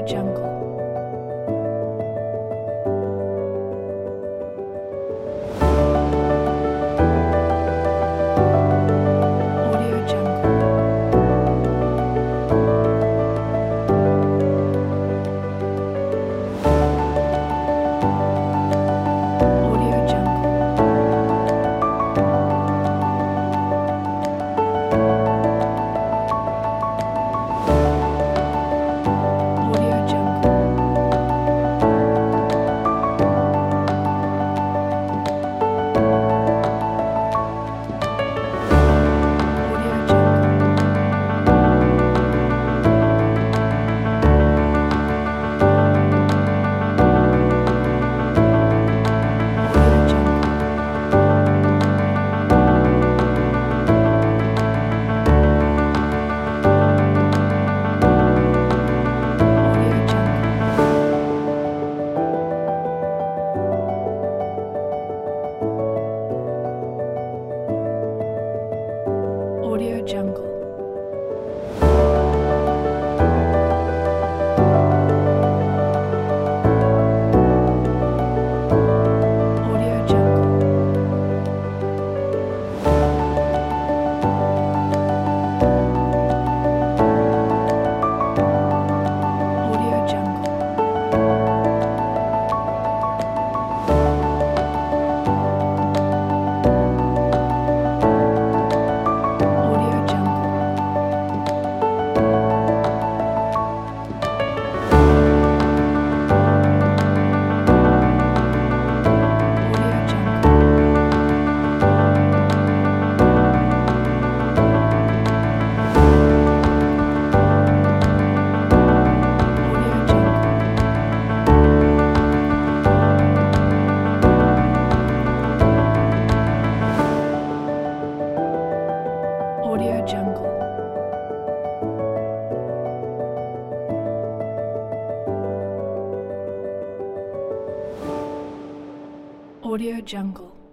Jungle. Audio Jungle. Audio Jungle. Audio Jungle. Audio Jungle. Audio Jungle. Audio Jungle. Audio Jungle. Audio Jungle. Audio Jungle. Audio Jungle. Audio Jungle. Audio Jungle. Audio Jungle. Audio Jungle.